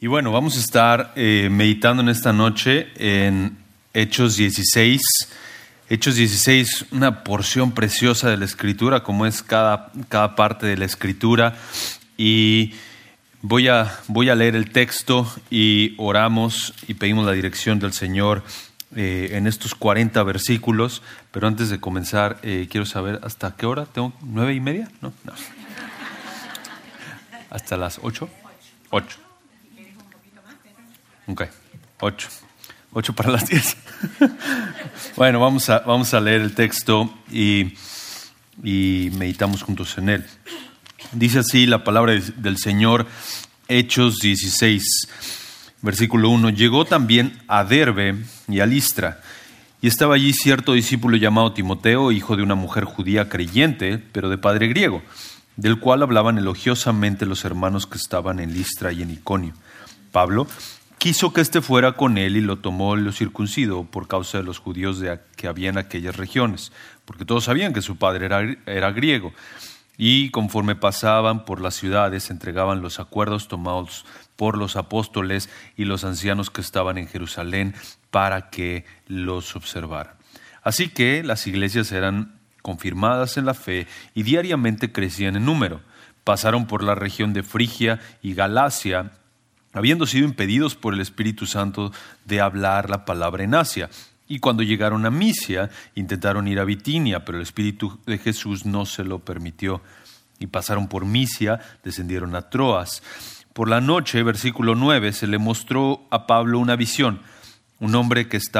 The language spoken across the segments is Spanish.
Y bueno, vamos a estar meditando en esta noche en Hechos 16. Hechos 16, una porción preciosa de la Escritura, como es cada parte de la Escritura. Y voy a leer el texto y oramos y pedimos la dirección del Señor en estos 40 versículos. Pero antes de comenzar, quiero saber ¿hasta qué hora? ¿Tengo 9:30? No. ¿Hasta las 8? 8. Ok, 8 para las 10. Bueno, vamos a leer el texto y meditamos juntos en él. Dice así la palabra del Señor, Hechos 16, versículo 1. Llegó también a Derbe y a Listra, y estaba allí cierto discípulo llamado Timoteo, hijo de una mujer judía creyente, pero de padre griego, del cual hablaban elogiosamente los hermanos que estaban en Listra y en Iconio. Pablo quiso que éste fuera con él y lo tomó y lo circuncidó por causa de los judíos que había en aquellas regiones, porque todos sabían que su padre era griego. Y conforme pasaban por las ciudades, entregaban los acuerdos tomados por los apóstoles y los ancianos que estaban en Jerusalén para que los observaran. Así que las iglesias eran confirmadas en la fe y diariamente crecían en número. Pasaron por la región de Frigia y Galacia, habiendo sido impedidos por el Espíritu Santo de hablar la palabra en Asia. Y cuando llegaron a Misia, intentaron ir a Bitinia, pero el Espíritu de Jesús no se lo permitió. Y pasaron por Misia, descendieron a Troas. Por la noche, versículo 9, se le mostró a Pablo una visión. Un hombre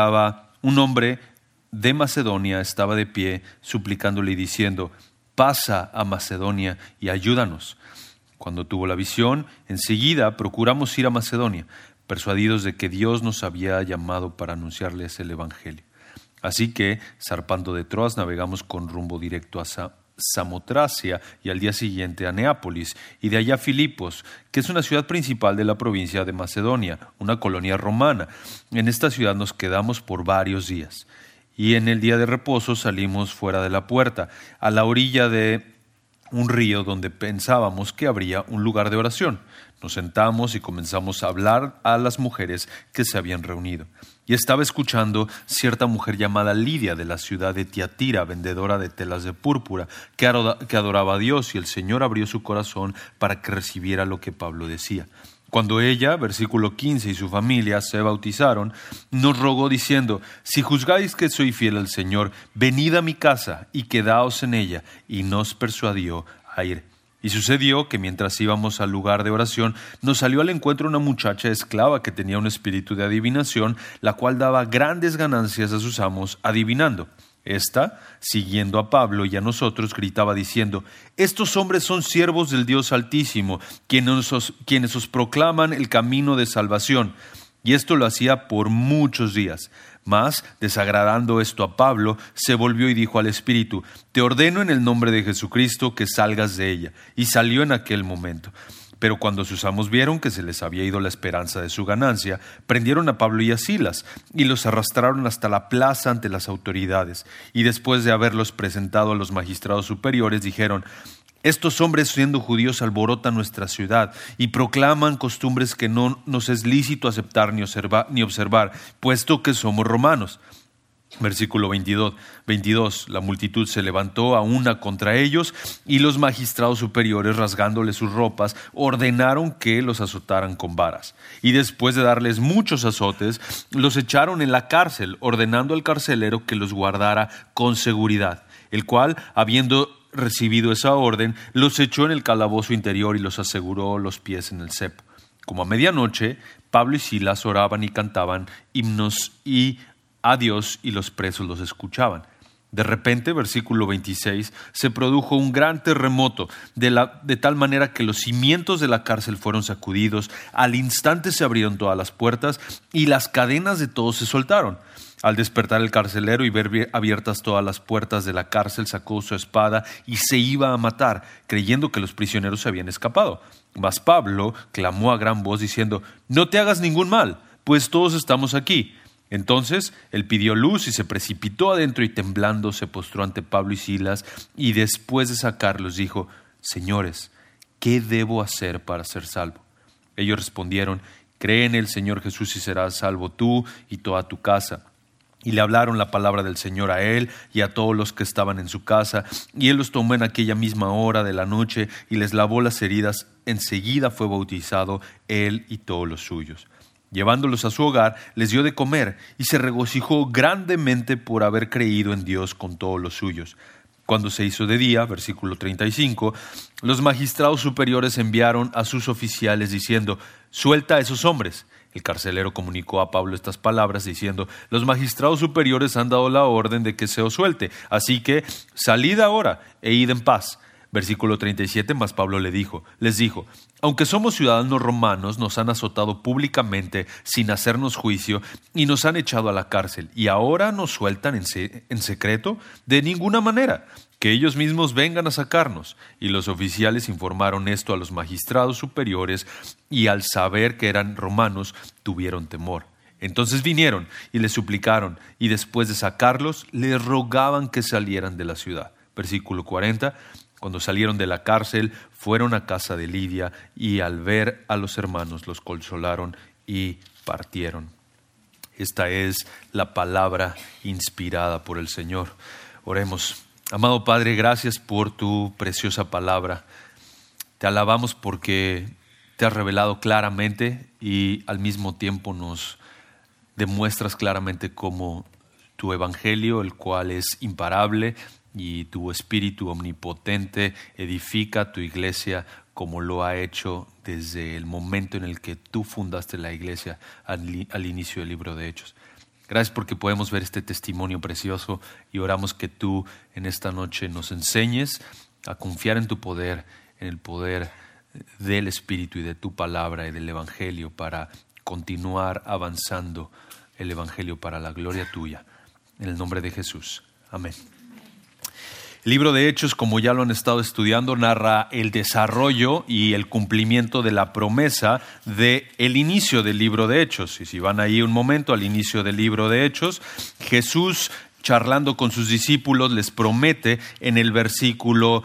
de Macedonia estaba de pie, suplicándole y diciendo: «Pasa a Macedonia y ayúdanos». Cuando tuvo la visión, enseguida procuramos ir a Macedonia, persuadidos de que Dios nos había llamado para anunciarles el Evangelio. Así que, zarpando de Troas, navegamos con rumbo directo a Samotracia y al día siguiente a Neápolis, y de allá a Filipos, que es una ciudad principal de la provincia de Macedonia, una colonia romana. En esta ciudad nos quedamos por varios días. Y en el día de reposo salimos fuera de la puerta, a la orilla de un río donde pensábamos que habría un lugar de oración. Nos sentamos y comenzamos a hablar a las mujeres que se habían reunido. Y estaba escuchando cierta mujer llamada Lidia de la ciudad de Tiatira, vendedora de telas de púrpura, que adoraba a Dios, y el Señor abrió su corazón para que recibiera lo que Pablo decía. Cuando ella, versículo 15, y su familia se bautizaron, nos rogó diciendo: «Si juzgáis que soy fiel al Señor, venid a mi casa y quedaos en ella», y nos persuadió a ir. Y sucedió que mientras íbamos al lugar de oración, nos salió al encuentro una muchacha esclava que tenía un espíritu de adivinación, la cual daba grandes ganancias a sus amos adivinando. Esta, siguiendo a Pablo y a nosotros, gritaba diciendo: «Estos hombres son siervos del Dios Altísimo, quienes os proclaman el camino de salvación». Y esto lo hacía por muchos días. Mas, desagradando esto a Pablo, se volvió y dijo al espíritu: «Te ordeno en el nombre de Jesucristo que salgas de ella». Y salió en aquel momento. Pero cuando sus amos vieron que se les había ido la esperanza de su ganancia, prendieron a Pablo y a Silas y los arrastraron hasta la plaza ante las autoridades. Y después de haberlos presentado a los magistrados superiores, dijeron: «Estos hombres, siendo judíos, alborotan nuestra ciudad y proclaman costumbres que no nos es lícito aceptar ni observar, puesto que somos romanos». Versículo 22. La multitud se levantó a una contra ellos, y los magistrados superiores, rasgándoles sus ropas, ordenaron que los azotaran con varas. Y después de darles muchos azotes, los echaron en la cárcel, ordenando al carcelero que los guardara con seguridad, el cual, habiendo recibido esa orden, los echó en el calabozo interior y los aseguró los pies en el cepo. Como a medianoche, Pablo y Silas oraban y cantaban himnos a Dios, y los presos los escuchaban. De repente, versículo 26, se produjo un gran terremoto, de tal manera que los cimientos de la cárcel fueron sacudidos. Al instante se abrieron todas las puertas y las cadenas de todos se soltaron. Al despertar el carcelero y ver abiertas todas las puertas de la cárcel, sacó su espada y se iba a matar, creyendo que los prisioneros se habían escapado. Mas Pablo clamó a gran voz diciendo: «No te hagas ningún mal, pues todos estamos aquí». Entonces él pidió luz y se precipitó adentro, y temblando se postró ante Pablo y Silas, y después de sacarlos dijo: «Señores, ¿qué debo hacer para ser salvo?». Ellos respondieron: cree en el Señor Jesús y serás salvo tú y toda tu casa. Y le hablaron la palabra del Señor a él y a todos los que estaban en su casa. Y él los tomó en aquella misma hora de la noche y les lavó las heridas. Enseguida fue bautizado él y todos los suyos. Llevándolos a su hogar, les dio de comer y se regocijó grandemente por haber creído en Dios con todos los suyos. Cuando se hizo de día, versículo 35, los magistrados superiores enviaron a sus oficiales diciendo: «Suelta a esos hombres». El carcelero comunicó a Pablo estas palabras diciendo: «Los magistrados superiores han dado la orden de que se os suelte, así que salid ahora e id en paz». Versículo 37, mas Pablo les dijo: «Aunque somos ciudadanos romanos, nos han azotado públicamente sin hacernos juicio y nos han echado a la cárcel. ¿Y ahora nos sueltan en secreto? De ninguna manera. Que ellos mismos vengan a sacarnos». Y los oficiales informaron esto a los magistrados superiores, y al saber que eran romanos, tuvieron temor. Entonces vinieron y les suplicaron, y después de sacarlos, les rogaban que salieran de la ciudad. Versículo 40. Cuando salieron de la cárcel, fueron a casa de Lidia, y al ver a los hermanos los consolaron y partieron. Esta es la palabra inspirada por el Señor. Oremos. Amado Padre, gracias por tu preciosa palabra. Te alabamos porque te has revelado claramente y al mismo tiempo nos demuestras claramente cómo tu evangelio, el cual es imparable, y tu espíritu omnipotente edifica tu iglesia como lo ha hecho desde el momento en el que tú fundaste la iglesia al inicio del libro de Hechos. Gracias porque podemos ver este testimonio precioso y oramos que tú en esta noche nos enseñes a confiar en tu poder, en el poder del Espíritu y de tu palabra y del Evangelio para continuar avanzando el Evangelio para la gloria tuya. En el nombre de Jesús. Amén. El libro de Hechos, como ya lo han estado estudiando, narra el desarrollo y el cumplimiento de la promesa del inicio del libro de Hechos. Y si van ahí un momento al inicio del libro de Hechos, Jesús, charlando con sus discípulos, les promete en el versículo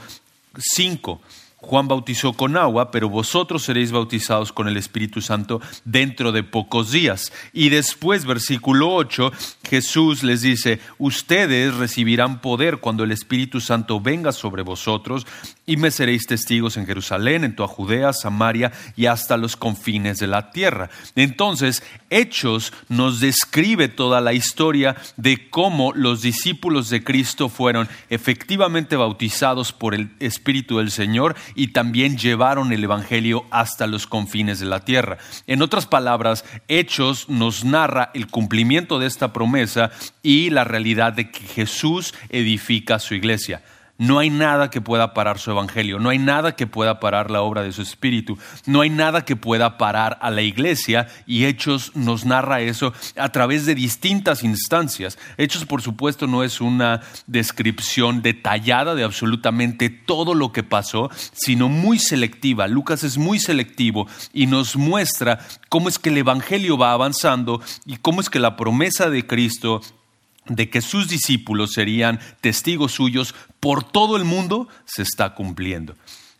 5: Juan bautizó con agua, pero vosotros seréis bautizados con el Espíritu Santo dentro de pocos días. Y después, versículo 8, Jesús les dice: ustedes recibirán poder cuando el Espíritu Santo venga sobre vosotros, y me seréis testigos en Jerusalén, en toda Judea, Samaria y hasta los confines de la tierra. Entonces, Hechos nos describe toda la historia de cómo los discípulos de Cristo fueron efectivamente bautizados por el Espíritu del Señor y también llevaron el Evangelio hasta los confines de la tierra. En otras palabras, Hechos nos narra el cumplimiento de esta promesa y la realidad de que Jesús edifica su iglesia. No hay nada que pueda parar su evangelio, no hay nada que pueda parar la obra de su espíritu, no hay nada que pueda parar a la iglesia, y Hechos nos narra eso a través de distintas instancias. Hechos, por supuesto, no es una descripción detallada de absolutamente todo lo que pasó, sino muy selectiva. Lucas es muy selectivo y nos muestra cómo es que el evangelio va avanzando y cómo es que la promesa de Cristo de que sus discípulos serían testigos suyos por todo el mundo se está cumpliendo.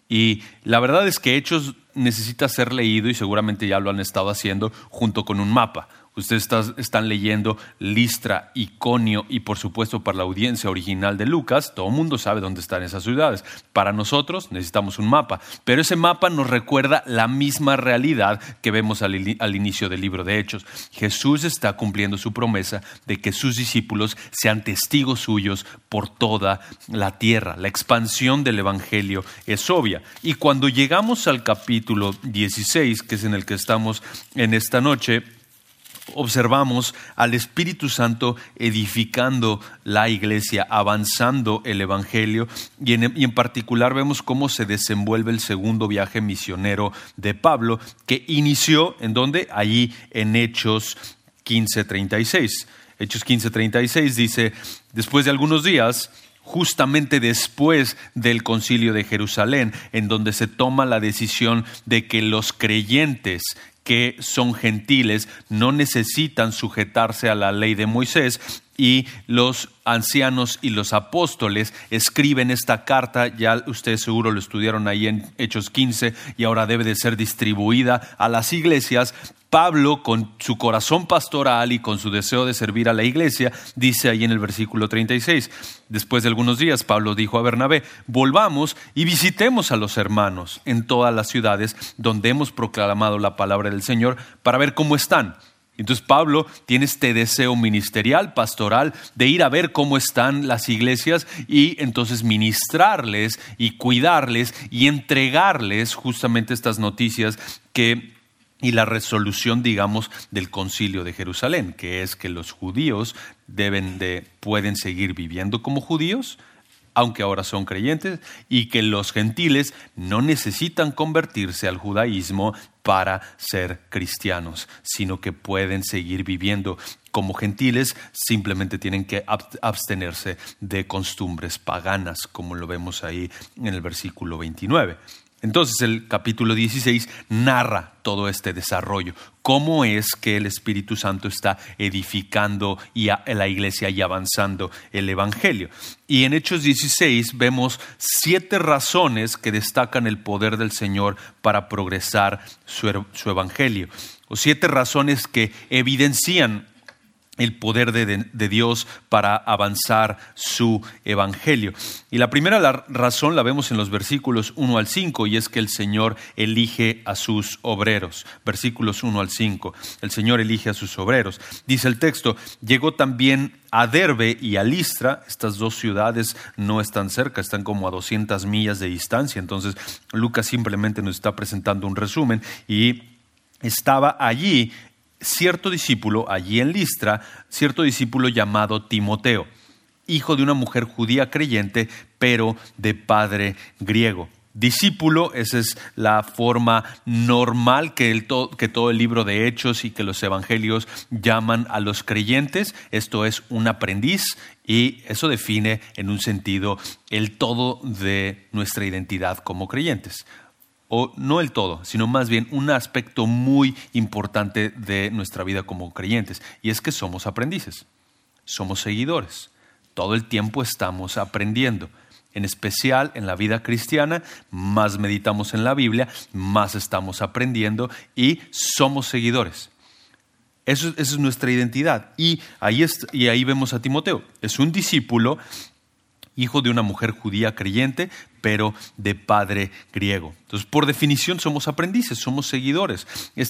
Y la verdad es que Hechos necesita ser leído, y seguramente ya lo han estado haciendo, junto con un mapa. Ustedes están leyendo Listra, Iconio y por supuesto para la audiencia original de Lucas, todo el mundo sabe dónde están esas ciudades. Para nosotros necesitamos un mapa, pero ese mapa nos recuerda la misma realidad que vemos al inicio del libro de Hechos. Jesús está cumpliendo su promesa de que sus discípulos sean testigos suyos por toda la tierra. La expansión del evangelio es obvia. Y cuando llegamos al capítulo 16, que es en el que estamos en esta noche, observamos al Espíritu Santo edificando la iglesia, avanzando el evangelio, y en particular vemos cómo se desenvuelve el segundo viaje misionero de Pablo, que inició ¿en dónde? Allí en Hechos 15:36. Hechos 15:36 dice: después de algunos días, justamente después del concilio de Jerusalén, en donde se toma la decisión de que los creyentes que son gentiles no necesitan sujetarse a la ley de Moisés, y los ancianos y los apóstoles escriben esta carta. Ya ustedes seguro lo estudiaron ahí en Hechos 15 y ahora debe de ser distribuida a las iglesias. Pablo, con su corazón pastoral y con su deseo de servir a la iglesia, dice ahí en el versículo 36, después de algunos días, Pablo dijo a Bernabé: volvamos y visitemos a los hermanos en todas las ciudades donde hemos proclamado la palabra del Señor para ver cómo están. Entonces Pablo tiene este deseo ministerial, pastoral, de ir a ver cómo están las iglesias y entonces ministrarles y cuidarles y entregarles justamente estas noticias y la resolución, digamos, del Concilio de Jerusalén, que es que los judíos pueden seguir viviendo como judíos, aunque ahora son creyentes, y que los gentiles no necesitan convertirse al judaísmo para ser cristianos, sino que pueden seguir viviendo como gentiles, simplemente tienen que abstenerse de costumbres paganas, como lo vemos ahí en el versículo 29. Entonces el capítulo 16 narra todo este desarrollo, cómo es que el Espíritu Santo está edificando la iglesia y avanzando el Evangelio. Y en Hechos 16 vemos 7 razones que destacan el poder del Señor para progresar su Evangelio, o 7 razones que evidencian el poder de Dios para avanzar su evangelio. Y la primera razón la vemos en los versículos 1 al 5, y es que el Señor elige a sus obreros. Versículos 1 al 5, el Señor elige a sus obreros. Dice el texto: llegó también a Derbe y a Listra. Estas dos ciudades no están cerca, están como a 200 millas de distancia. Entonces Lucas simplemente nos está presentando un resumen. Y estaba allí cierto discípulo, allí en Listra, cierto discípulo llamado Timoteo, hijo de una mujer judía creyente, pero de padre griego. Discípulo, esa es la forma normal que todo el libro de Hechos y que los evangelios llaman a los creyentes. Esto es un aprendiz, y eso define en un sentido el todo de nuestra identidad como creyentes. O no el todo, sino más bien un aspecto muy importante de nuestra vida como creyentes, y es que somos aprendices, somos seguidores. Todo el tiempo estamos aprendiendo. En especial en la vida cristiana, más meditamos en la Biblia, más estamos aprendiendo y somos seguidores. Esa es nuestra identidad. Y ahí vemos a Timoteo. Es un discípulo, hijo de una mujer judía creyente, pero de padre griego. Entonces, por definición, somos aprendices, somos seguidores.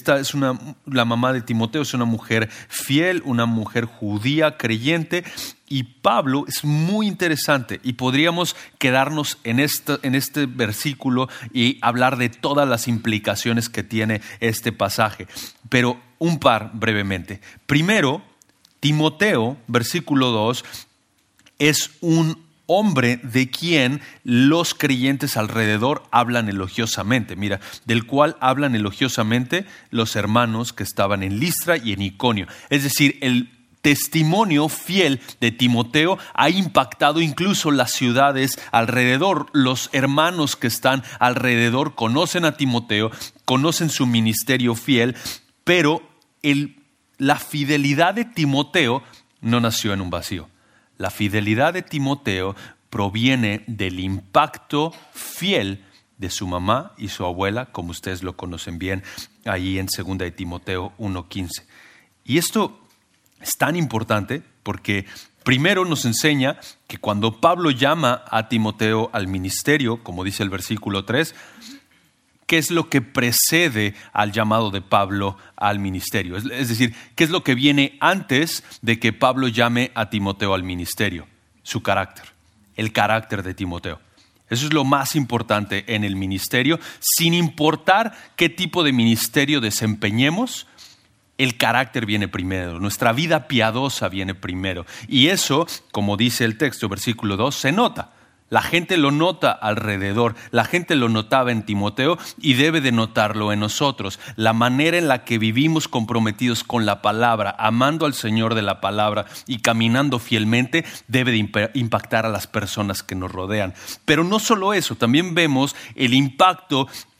La mamá de Timoteo es una mujer fiel, una mujer judía creyente. Y Pablo es muy interesante, y podríamos quedarnos en este versículo y hablar de todas las implicaciones que tiene este pasaje. Pero un par brevemente. Primero, Timoteo, versículo 2, es un hombre de quien los creyentes alrededor hablan elogiosamente. Mira, del cual hablan elogiosamente los hermanos que estaban en Listra y en Iconio. Es decir, el testimonio fiel de Timoteo ha impactado incluso las ciudades alrededor. Los hermanos que están alrededor conocen a Timoteo, conocen su ministerio fiel, pero la fidelidad de Timoteo no nació en un vacío. La fidelidad de Timoteo proviene del impacto fiel de su mamá y su abuela, como ustedes lo conocen bien, ahí en 2 de Timoteo 1:15. Y esto es tan importante porque primero nos enseña que cuando Pablo llama a Timoteo al ministerio, como dice el versículo 3, ¿qué es lo que precede al llamado de Pablo al ministerio? Es decir, ¿qué es lo que viene antes de que Pablo llame a Timoteo al ministerio? Su carácter, el carácter de Timoteo. Eso es lo más importante en el ministerio. Sin importar qué tipo de ministerio desempeñemos, el carácter viene primero, nuestra vida piadosa viene primero. Y eso, como dice el texto, versículo 2, se nota. La gente lo nota alrededor, la gente lo notaba en Timoteo y debe de notarlo en nosotros. La manera en la que vivimos comprometidos con la palabra, amando al Señor de la palabra y caminando fielmente, debe de impactar a las personas que nos rodean. Pero no solo eso, también vemos el impacto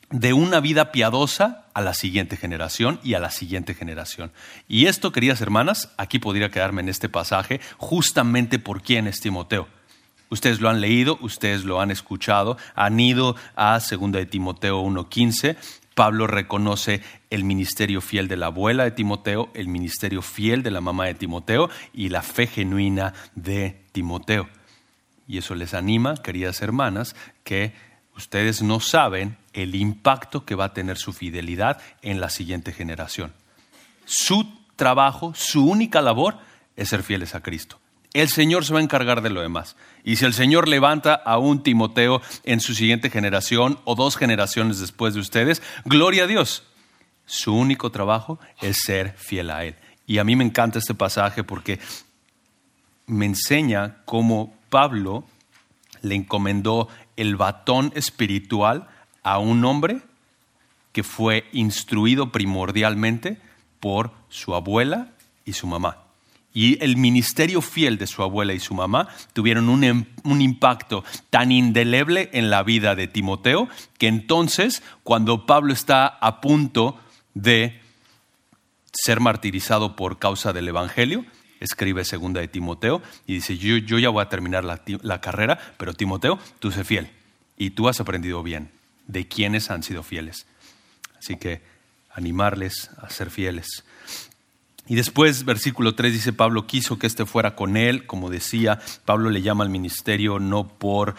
de una vida piadosa a la siguiente generación y a la siguiente generación. Y esto, queridas hermanas, aquí podría quedarme en este pasaje, justamente por quién es Timoteo. Ustedes lo han leído, ustedes lo han escuchado, han ido a 2 de Timoteo 1:15. Pablo reconoce el ministerio fiel de la abuela de Timoteo, el ministerio fiel de la mamá de Timoteo y la fe genuina de Timoteo. Y eso les anima, queridas hermanas, que ustedes no saben el impacto que va a tener su fidelidad en la siguiente generación. Su trabajo, su única labor es ser fieles a Cristo. El Señor se va a encargar de lo demás. Y si el Señor levanta a un Timoteo en su siguiente generación o 2 generaciones después de ustedes, gloria a Dios. Su único trabajo es ser fiel a Él. Y a mí me encanta este pasaje porque me enseña cómo Pablo le encomendó el batón espiritual a un hombre que fue instruido primordialmente por su abuela y su mamá. Y el ministerio fiel de su abuela y su mamá tuvieron un impacto tan indeleble en la vida de Timoteo que entonces, cuando Pablo está a punto de ser martirizado por causa del Evangelio, escribe 2 de Timoteo y dice, yo ya voy a terminar la carrera, pero Timoteo, tú sé fiel y tú has aprendido bien de quiénes han sido fieles. Así que animarles a ser fieles. Y después, versículo 3 dice, Pablo quiso que éste fuera con él. Como decía, Pablo le llama al ministerio no por,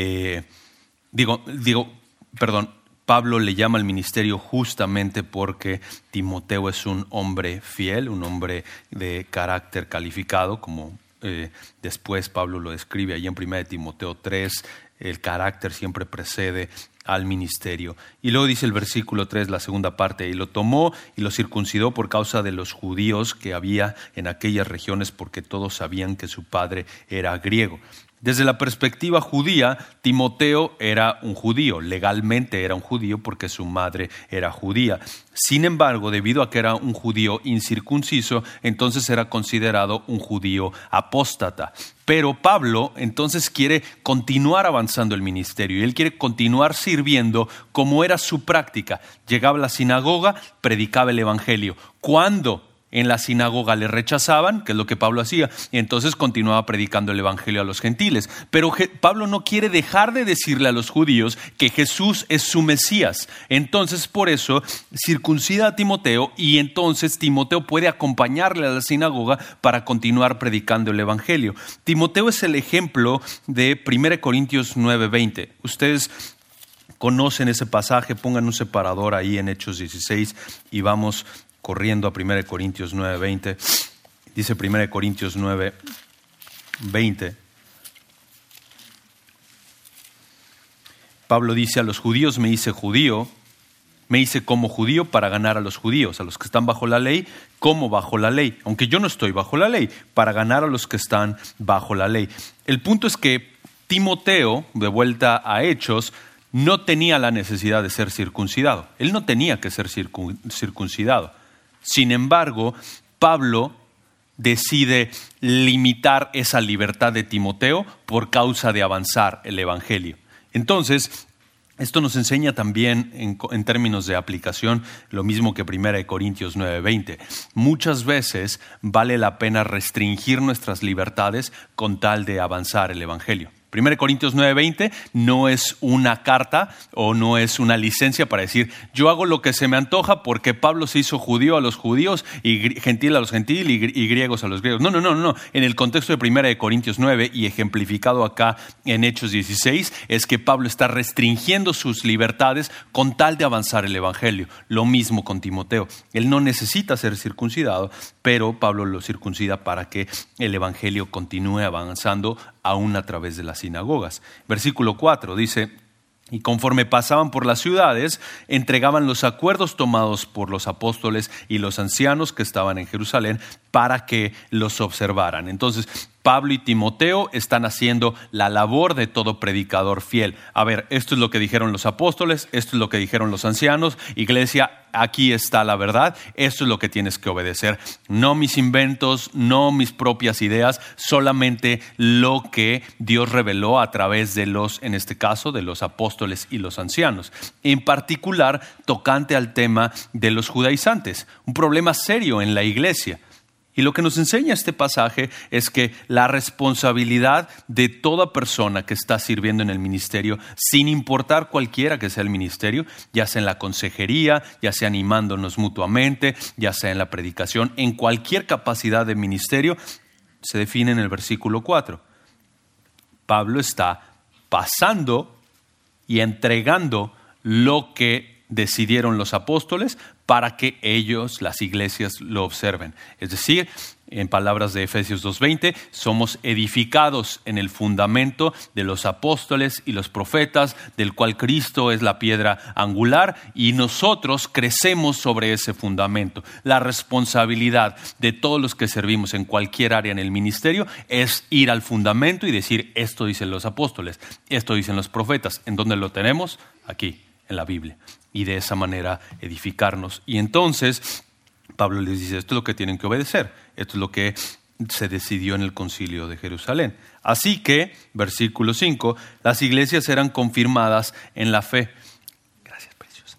Pablo le llama al ministerio justamente porque Timoteo es un hombre fiel, un hombre de carácter calificado, como después Pablo lo describe ahí en 1 de Timoteo 3, el carácter siempre precede al ministerio. Y luego dice el versículo 3, la segunda parte, y lo tomó y lo circuncidó por causa de los judíos que había en aquellas regiones, porque todos sabían que su padre era griego. Desde la perspectiva judía, Timoteo era un judío, legalmente era un judío porque su madre era judía. Sin embargo, debido a que era un judío incircunciso, entonces era considerado un judío apóstata. Pero Pablo entonces quiere continuar avanzando el ministerio y él quiere continuar sirviendo como era su práctica. Llegaba a la sinagoga, predicaba el evangelio. ¿Cuándo? En la sinagoga le rechazaban, que es lo que Pablo hacía, y entonces continuaba predicando el evangelio a los gentiles. Pero Pablo no quiere dejar de decirle a los judíos que Jesús es su Mesías. Entonces, por eso, circuncida a Timoteo y entonces Timoteo puede acompañarle a la sinagoga para continuar predicando el evangelio. Timoteo es el ejemplo de 1 Corintios 9:20. Ustedes conocen ese pasaje, pongan un separador ahí en Hechos 16 y vamos corriendo a 1 Corintios 9:20. Dice 1 Corintios 9:20. Pablo dice, a los judíos me hice judío, me hice como judío para ganar a los judíos, a los que están bajo la ley, como bajo la ley, aunque yo no estoy bajo la ley, para ganar a los que están bajo la ley. El punto es que Timoteo, de vuelta a Hechos, no tenía la necesidad de ser circuncidado. Él no tenía que ser circuncidado. Sin embargo, Pablo decide limitar esa libertad de Timoteo por causa de avanzar el evangelio. Entonces, esto nos enseña también en términos de aplicación lo mismo que 1 Corintios 9:20. Muchas veces vale la pena restringir nuestras libertades con tal de avanzar el evangelio. 1 Corintios 9:20 no es una carta o no es una licencia para decir yo hago lo que se me antoja porque Pablo se hizo judío a los judíos y gentil a los gentiles y griegos a los griegos. No. En el contexto de 1 Corintios 9 y ejemplificado acá en Hechos 16 es que Pablo está restringiendo sus libertades con tal de avanzar el evangelio. Lo mismo con Timoteo. Él no necesita ser circuncidado, pero Pablo lo circuncida para que el evangelio continúe avanzando aún a través de las sinagogas. Versículo 4 dice, y conforme pasaban por las ciudades, entregaban los acuerdos tomados por los apóstoles y los ancianos que estaban en Jerusalén para que los observaran. Entonces, Pablo y Timoteo están haciendo la labor de todo predicador fiel. A ver, esto es lo que dijeron los apóstoles, esto es lo que dijeron los ancianos. Iglesia, aquí está la verdad, esto es lo que tienes que obedecer. No mis inventos, no mis propias ideas, solamente lo que Dios reveló a través de en este caso, de los apóstoles y los ancianos. En particular, tocante al tema de los judaizantes, un problema serio en la iglesia. Y lo que nos enseña este pasaje es que la responsabilidad de toda persona que está sirviendo en el ministerio, sin importar cualquiera que sea el ministerio, ya sea en la consejería, ya sea animándonos mutuamente, ya sea en la predicación, en cualquier capacidad de ministerio, se define en el versículo 4. Pablo está pasando y entregando lo que decidieron los apóstoles para que ellos, las iglesias, lo observen. Es decir, en palabras de Efesios 2:20, somos edificados en el fundamento de los apóstoles y los profetas, del cual Cristo es la piedra angular, y nosotros crecemos sobre ese fundamento. La responsabilidad de todos los que servimos en cualquier área en el ministerio es ir al fundamento y decir, esto dicen los apóstoles, esto dicen los profetas. ¿En dónde lo tenemos? Aquí, en la Biblia. Y de esa manera edificarnos. Y entonces Pablo les dice, esto es lo que tienen que obedecer. Esto es lo que se decidió en el concilio de Jerusalén. Así que, versículo 5, las iglesias eran confirmadas en la fe. Gracias, preciosa.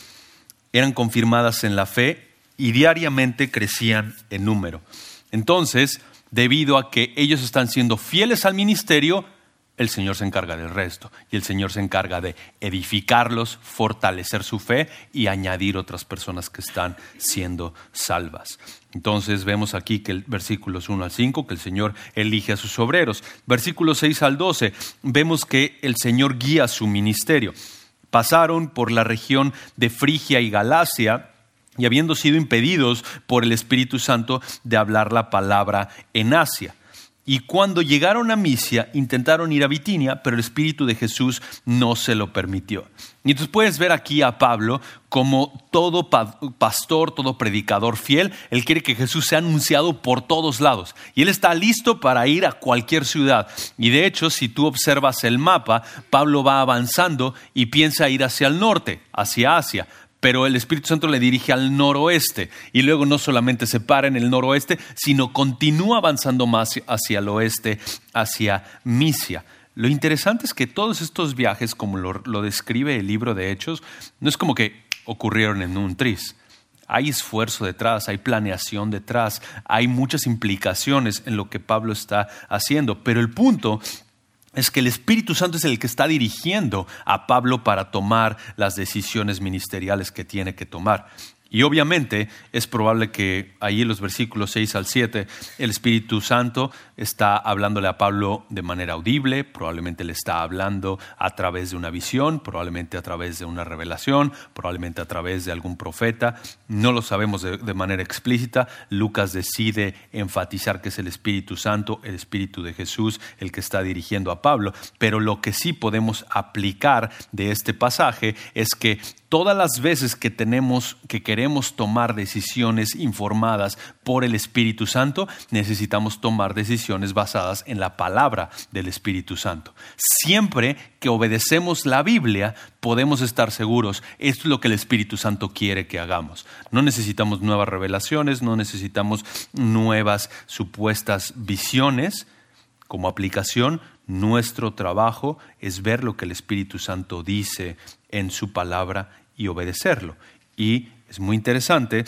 Eran confirmadas en la fe y diariamente crecían en número. Entonces, debido a que ellos están siendo fieles al ministerio, el Señor se encarga del resto y el Señor se encarga de edificarlos, fortalecer su fe y añadir otras personas que están siendo salvas. Entonces vemos aquí que el versículos 1 al 5, que el Señor elige a sus obreros. Versículos 6 al 12, vemos que el Señor guía su ministerio. Pasaron por la región de Frigia y Galacia, y habiendo sido impedidos por el Espíritu Santo de hablar la palabra en Asia. Y cuando llegaron a Misia, intentaron ir a Bitinia, pero el Espíritu de Jesús no se lo permitió. Y entonces puedes ver aquí a Pablo como todo pastor, todo predicador fiel. Él quiere que Jesús sea anunciado por todos lados. Y él está listo para ir a cualquier ciudad. Y de hecho, si tú observas el mapa, Pablo va avanzando y piensa ir hacia el norte, hacia Asia. Pero el Espíritu Santo le dirige al noroeste y luego no solamente se para en el noroeste, sino continúa avanzando más hacia el oeste, hacia Misia. Lo interesante es que todos estos viajes, como lo describe el libro de Hechos, no es como que ocurrieron en un tris. Hay esfuerzo detrás, hay planeación detrás, hay muchas implicaciones en lo que Pablo está haciendo. Pero el punto es que el Espíritu Santo es el que está dirigiendo a Pablo para tomar las decisiones ministeriales que tiene que tomar. Y obviamente es probable que ahí en los versículos 6 al 7 el Espíritu Santo está hablándole a Pablo de manera audible, probablemente le está hablando a través de una visión, probablemente a través de una revelación, probablemente a través de algún profeta. No lo sabemos de manera explícita. Lucas decide enfatizar que es el Espíritu Santo, el Espíritu de Jesús, el que está dirigiendo a Pablo. Pero lo que sí podemos aplicar de este pasaje es que todas las veces que queremos tomar decisiones informadas por el Espíritu Santo, necesitamos tomar decisiones basadas en la palabra del Espíritu Santo. Siempre que obedecemos la Biblia, podemos estar seguros, esto es lo que el Espíritu Santo quiere que hagamos. No necesitamos nuevas revelaciones, no necesitamos nuevas supuestas visiones. Como aplicación, nuestro trabajo es ver lo que el Espíritu Santo dice en su palabra y obedecerlo. Y es muy interesante,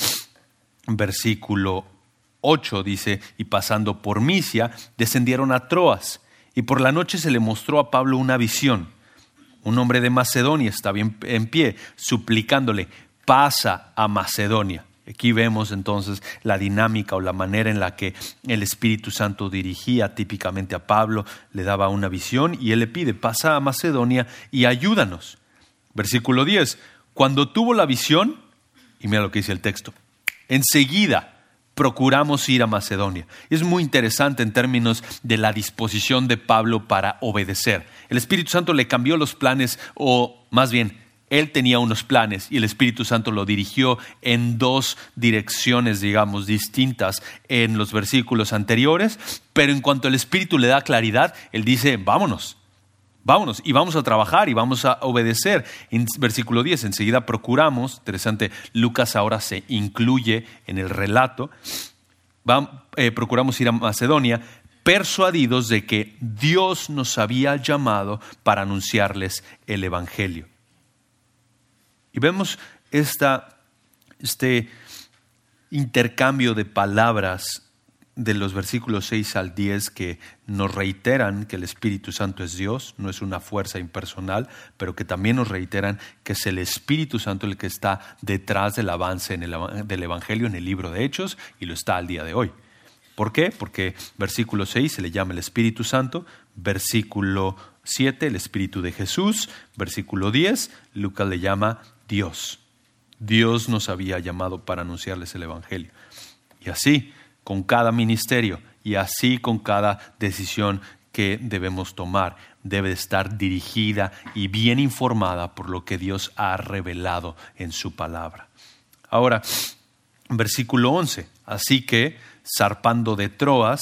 versículo 8 dice, y pasando por Misia, descendieron a Troas, y por la noche se le mostró a Pablo una visión. Un hombre de Macedonia estaba en pie, suplicándole, pasa a Macedonia. Aquí vemos entonces la dinámica o la manera en la que el Espíritu Santo dirigía típicamente a Pablo, le daba una visión y él le pide, pasa a Macedonia y ayúdanos. Versículo 10, cuando tuvo la visión, y mira lo que dice el texto, enseguida procuramos ir a Macedonia. Es muy interesante en términos de la disposición de Pablo para obedecer. El Espíritu Santo le cambió los planes, o más bien, Él tenía unos planes y el Espíritu Santo lo dirigió en dos direcciones, digamos, distintas en los versículos anteriores, pero en cuanto el Espíritu le da claridad, Él dice, vámonos y vamos a trabajar y vamos a obedecer. En versículo 10, enseguida procuramos, interesante, Lucas ahora se incluye en el relato, procuramos ir a Macedonia, persuadidos de que Dios nos había llamado para anunciarles el Evangelio. Y vemos este intercambio de palabras de los versículos 6 al 10 que nos reiteran que el Espíritu Santo es Dios, no es una fuerza impersonal, pero que también nos reiteran que es el Espíritu Santo el que está detrás del avance del Evangelio en el libro de Hechos y lo está al día de hoy. ¿Por qué? Porque versículo 6 se le llama el Espíritu Santo, versículo 7 el Espíritu de Jesús, versículo 10 Lucas le llama Dios. Dios nos había llamado para anunciarles el Evangelio. Y así con cada ministerio y así con cada decisión que debemos tomar, debe estar dirigida y bien informada por lo que Dios ha revelado en su palabra. Ahora, versículo 11. Así que, zarpando de Troas,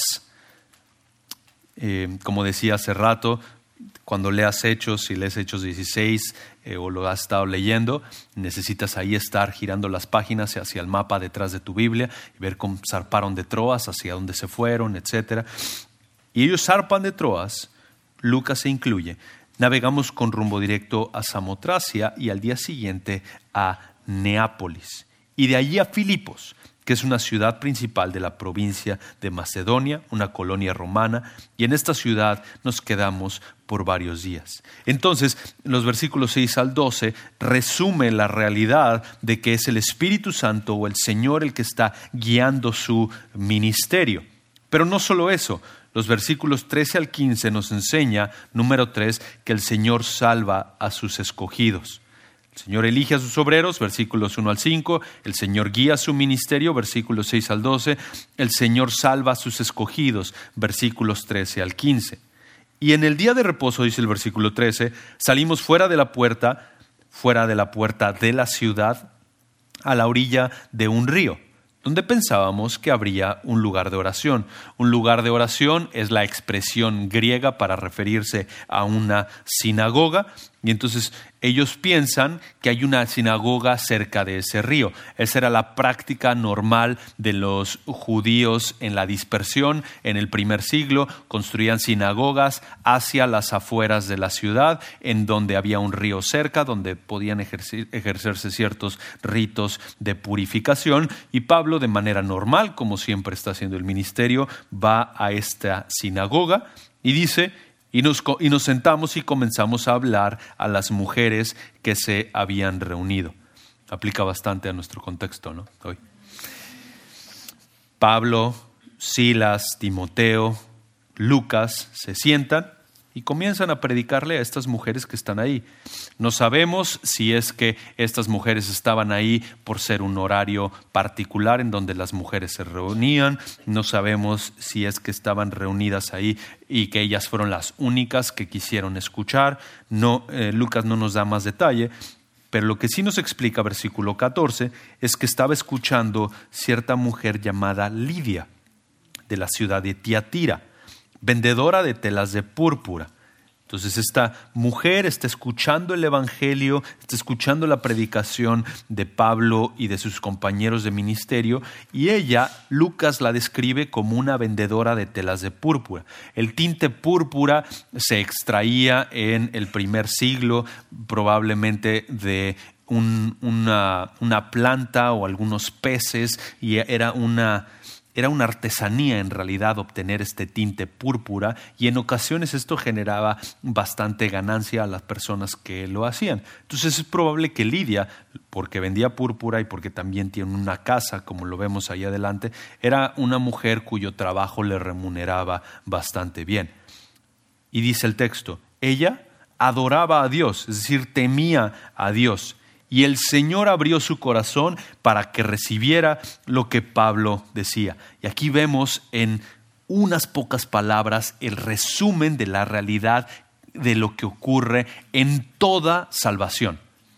como decía hace rato, cuando leas Hechos, si lees Hechos 16 o lo has estado leyendo, necesitas ahí estar girando las páginas hacia el mapa detrás de tu Biblia y ver cómo zarparon de Troas, hacia dónde se fueron, etc. Y ellos zarpan de Troas, Lucas se incluye, navegamos con rumbo directo a Samotracia y al día siguiente a Neápolis y de allí a Filipos, que es una ciudad principal de la provincia de Macedonia, una colonia romana, y en esta ciudad nos quedamos por varios días. Entonces, los versículos 6 al 12 resume la realidad de que es el Espíritu Santo o el Señor el que está guiando su ministerio. Pero no solo eso, los versículos 13 al 15 nos enseña, número 3, que el Señor salva a sus escogidos. El Señor elige a sus obreros, versículos 1 al 5. El Señor guía su ministerio, versículos 6 al 12. El Señor salva a sus escogidos, versículos 13 al 15. Y en el día de reposo, dice el versículo 13, salimos fuera de la puerta de la ciudad, a la orilla de un río, donde pensábamos que habría un lugar de oración. Un lugar de oración es la expresión griega para referirse a una sinagoga, y entonces ellos piensan que hay una sinagoga cerca de ese río. Esa era la práctica normal de los judíos en la dispersión. En el primer siglo construían sinagogas hacia las afueras de la ciudad, en donde había un río cerca, donde podían ejercerse ciertos ritos de purificación. Y Pablo, de manera normal, como siempre está haciendo el ministerio, va a esta sinagoga y dice... Y nos sentamos y comenzamos a hablar a las mujeres que se habían reunido. Aplica bastante a nuestro contexto, ¿no? Hoy. Pablo, Silas, Timoteo, Lucas se sientan y comienzan a predicarle a estas mujeres que están ahí. No sabemos si es que estas mujeres estaban ahí por ser un horario particular en donde las mujeres se reunían. No sabemos si es que estaban reunidas ahí y que ellas fueron las únicas que quisieron escuchar. No, Lucas no nos da más detalle, pero lo que sí nos explica versículo 14 es que estaba escuchando cierta mujer llamada Lidia, de la ciudad de Tiatira, vendedora de telas de púrpura. Entonces esta mujer está escuchando el Evangelio, está escuchando la predicación de Pablo y de sus compañeros de ministerio, y ella, Lucas la describe como una vendedora de telas de púrpura. El tinte púrpura se extraía en el primer siglo, probablemente de una planta o algunos peces, y era una artesanía en realidad obtener este tinte púrpura, y en ocasiones esto generaba bastante ganancia a las personas que lo hacían. Entonces es probable que Lidia, porque vendía púrpura y porque también tiene una casa, como lo vemos ahí adelante, era una mujer cuyo trabajo le remuneraba bastante bien. Y dice el texto, ella adoraba a Dios, es decir, temía a Dios. Y el Señor abrió su corazón para que recibiera lo que Pablo decía. Y aquí vemos en unas pocas palabras el resumen de la realidad de lo que ocurre en toda salvación.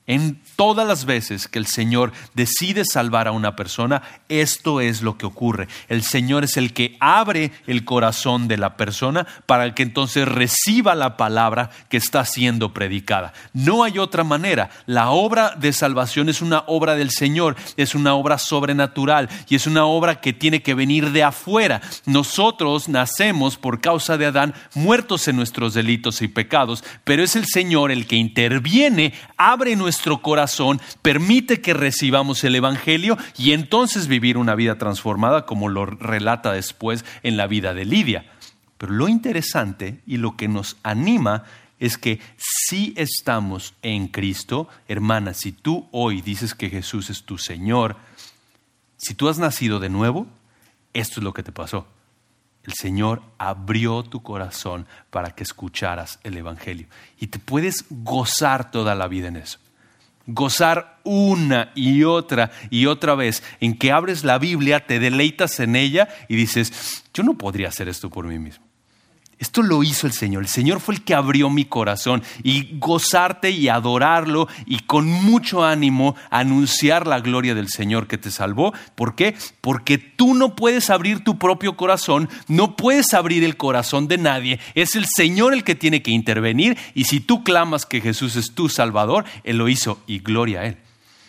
En todas las veces que el Señor decide salvar a una persona, esto es lo que ocurre. El Señor es el que abre el corazón de la persona para que entonces reciba la palabra que está siendo predicada. No hay otra manera. La obra de salvación es una obra del Señor, es una obra sobrenatural y es una obra que tiene que venir de afuera. Nosotros nacemos por causa de Adán, muertos en nuestros delitos y pecados, pero es el Señor el que interviene, abre nuestro corazón, permite que recibamos el Evangelio y entonces vivir una vida transformada, como lo relata después en la vida de Lidia. Pero lo interesante y lo que nos anima es que si estamos en Cristo, hermana, si tú hoy dices que Jesús es tu Señor, si tú has nacido de nuevo, esto es lo que te pasó. El Señor abrió tu corazón para que escucharas el Evangelio y te puedes gozar toda la vida en eso. Gozar una y otra vez en que abres la Biblia, te deleitas en ella y dices, yo no podría hacer esto por mí mismo. Esto lo hizo el Señor. El Señor fue el que abrió mi corazón, y gozarte y adorarlo y con mucho ánimo anunciar la gloria del Señor que te salvó. ¿Por qué? Porque tú no puedes abrir tu propio corazón, no puedes abrir el corazón de nadie. Es el Señor el que tiene que intervenir, y si tú clamas que Jesús es tu Salvador, Él lo hizo y gloria a Él.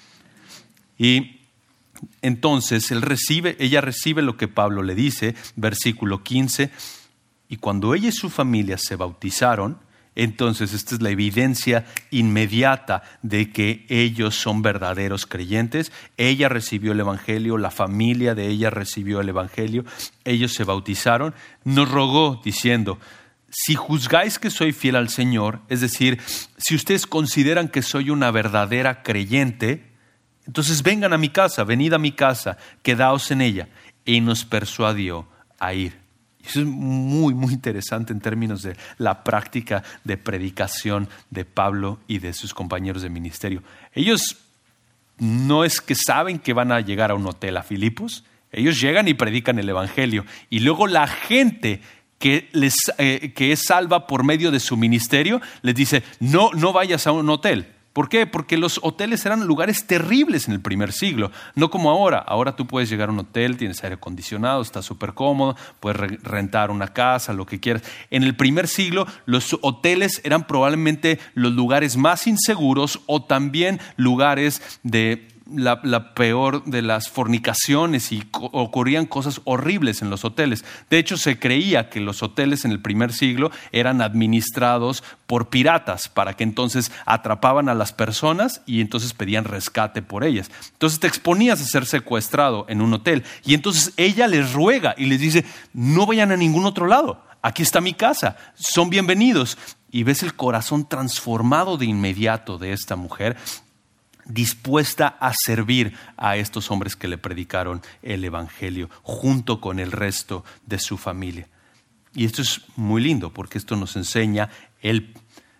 Y entonces ella recibe lo que Pablo le dice, versículo 15. Y cuando ella y su familia se bautizaron, entonces esta es la evidencia inmediata de que ellos son verdaderos creyentes. Ella recibió el Evangelio, la familia de ella recibió el Evangelio, ellos se bautizaron. Nos rogó diciendo, si juzgáis que soy fiel al Señor, es decir, si ustedes consideran que soy una verdadera creyente, entonces vengan a mi casa, venid a mi casa, quedaos en ella. Y nos persuadió a ir. Eso es muy, muy interesante en términos de la práctica de predicación de Pablo y de sus compañeros de ministerio. Ellos no es que saben que van a llegar a un hotel a Filipos. Ellos llegan y predican el Evangelio. Y luego la gente que es salva por medio de su ministerio les dice, no vayas a un hotel. ¿Por qué? Porque los hoteles eran lugares terribles en el primer siglo, no como ahora. Ahora tú puedes llegar a un hotel, tienes aire acondicionado, está súper cómodo, puedes rentar una casa, lo que quieras. En el primer siglo los hoteles eran probablemente los lugares más inseguros, o también lugares de la peor de las fornicaciones, y ocurrían cosas horribles en los hoteles. De hecho, se creía que los hoteles en el primer siglo eran administrados por piratas, para que entonces atrapaban a las personas y entonces pedían rescate por ellas. Entonces te exponías a ser secuestrado en un hotel, y entonces ella les ruega y les dice, no vayan a ningún otro lado, aquí está mi casa, son bienvenidos. Y ves el corazón transformado de inmediato de esta mujer, dispuesta a servir a estos hombres que le predicaron el Evangelio junto con el resto de su familia. Y esto es muy lindo, porque esto nos enseña el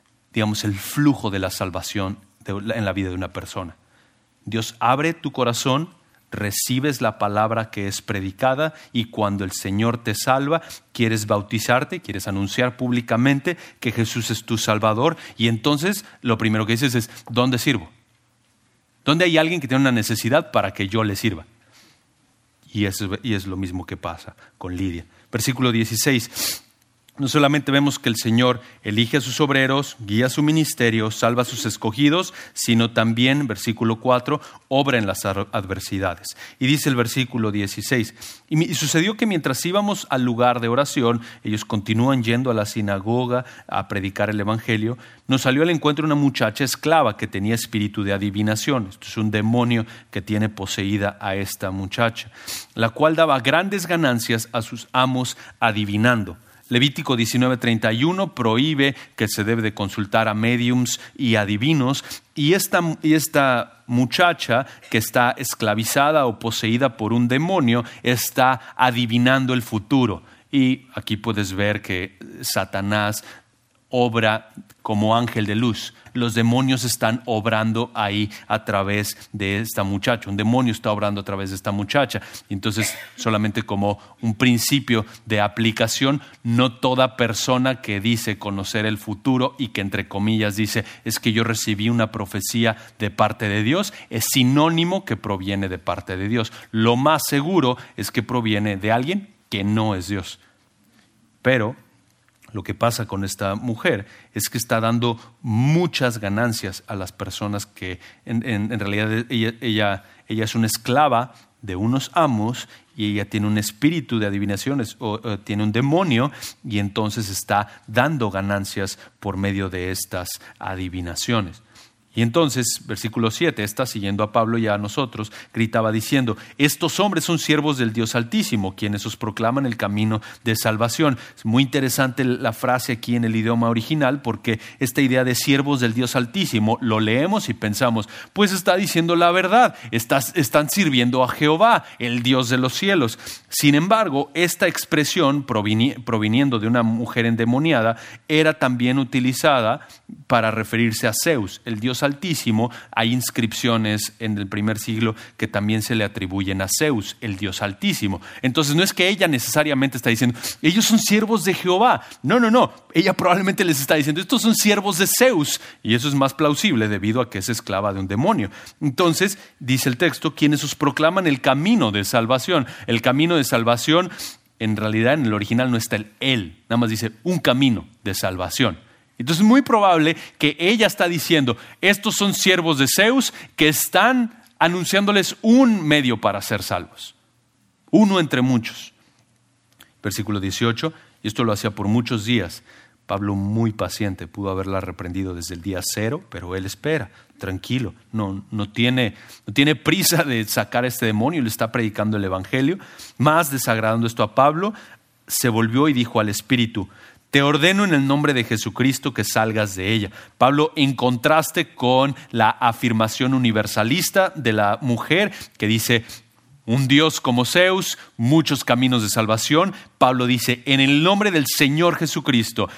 flujo de la salvación en la vida de una persona. Dios abre tu corazón, recibes la palabra que es predicada, y cuando el Señor te salva, quieres bautizarte, quieres anunciar públicamente que Jesús es tu Salvador, y entonces lo primero que dices es, ¿dónde sirvo? ¿Dónde hay alguien que tiene una necesidad para que yo le sirva? Y es lo mismo que pasa con Lidia. Versículo 16. No solamente vemos que el Señor elige a sus obreros, guía su ministerio, salva a sus escogidos, sino también, versículo 4, obra en las adversidades. Y dice el versículo 16, y sucedió que mientras íbamos al lugar de oración, ellos continúan yendo a la sinagoga a predicar el Evangelio, nos salió al encuentro una muchacha esclava que tenía espíritu de adivinación. Esto es un demonio que tiene poseída a esta muchacha, la cual daba grandes ganancias a sus amos adivinando. Levítico 19:31 prohíbe que se debe de consultar a médiums y adivinos, y esta muchacha que está esclavizada o poseída por un demonio está adivinando el futuro. Y aquí puedes ver que Satanás obra como ángel de luz. Los demonios están obrando ahí a través de esta muchacha. Un demonio está obrando a través de esta muchacha. Y entonces, solamente como un principio de aplicación, no toda persona que dice conocer el futuro y que entre comillas dice es que yo recibí una profecía de parte de Dios, es sinónimo que proviene de parte de Dios. Lo más seguro es que proviene de alguien que no es Dios. Pero lo que pasa con esta mujer es que está dando muchas ganancias a las personas que en realidad ella es una esclava de unos amos y ella tiene un espíritu de adivinaciones o tiene un demonio y entonces está dando ganancias por medio de estas adivinaciones. Y entonces, versículo 7, está siguiendo a Pablo y a nosotros, gritaba diciendo, estos hombres son siervos del Dios Altísimo, quienes os proclaman el camino de salvación. Es muy interesante la frase aquí en el idioma original, porque esta idea de siervos del Dios Altísimo, lo leemos y pensamos, pues está diciendo la verdad, están sirviendo a Jehová, el Dios de los cielos. Sin embargo, esta expresión proviniendo de una mujer endemoniada, era también utilizada para referirse a Zeus, el Dios Altísimo. Hay inscripciones en el primer siglo que también se le atribuyen a Zeus, el Dios Altísimo. Entonces no es que ella necesariamente está diciendo, ellos son siervos de Jehová. No. Ella probablemente les está diciendo, estos son siervos de Zeus. Y eso es más plausible debido a que es esclava de un demonio. Entonces, dice el texto, quienes os proclaman el camino de salvación. El camino de salvación, en realidad en el original no está el él, nada más dice un camino de salvación. Entonces es muy probable que ella está diciendo, estos son siervos de Zeus que están anunciándoles un medio para ser salvos. Uno entre muchos. Versículo 18, y esto lo hacía por muchos días. Pablo, muy paciente, pudo haberla reprendido desde el día 0, pero él espera, tranquilo, no tiene prisa de sacar a este demonio, le está predicando el evangelio. Más desagradando esto a Pablo, se volvió y dijo al espíritu, te ordeno en el nombre de Jesucristo que salgas de ella. Pablo, en contraste con la afirmación universalista de la mujer que dice, un Dios como Zeus, muchos caminos de salvación. Pablo dice, en el nombre del Señor Jesucristo,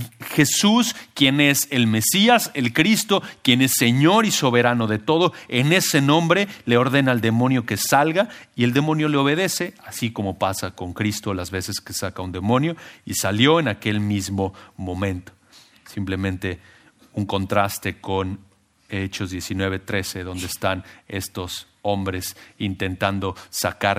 Jesús, quien es el Mesías, el Cristo, quien es Señor y soberano de todo, en ese nombre le ordena al demonio que salga y el demonio le obedece, así como pasa con Cristo las veces que saca un demonio, y salió en aquel mismo momento. Simplemente un contraste con Hechos 19:13, donde están estos hombres intentando sacar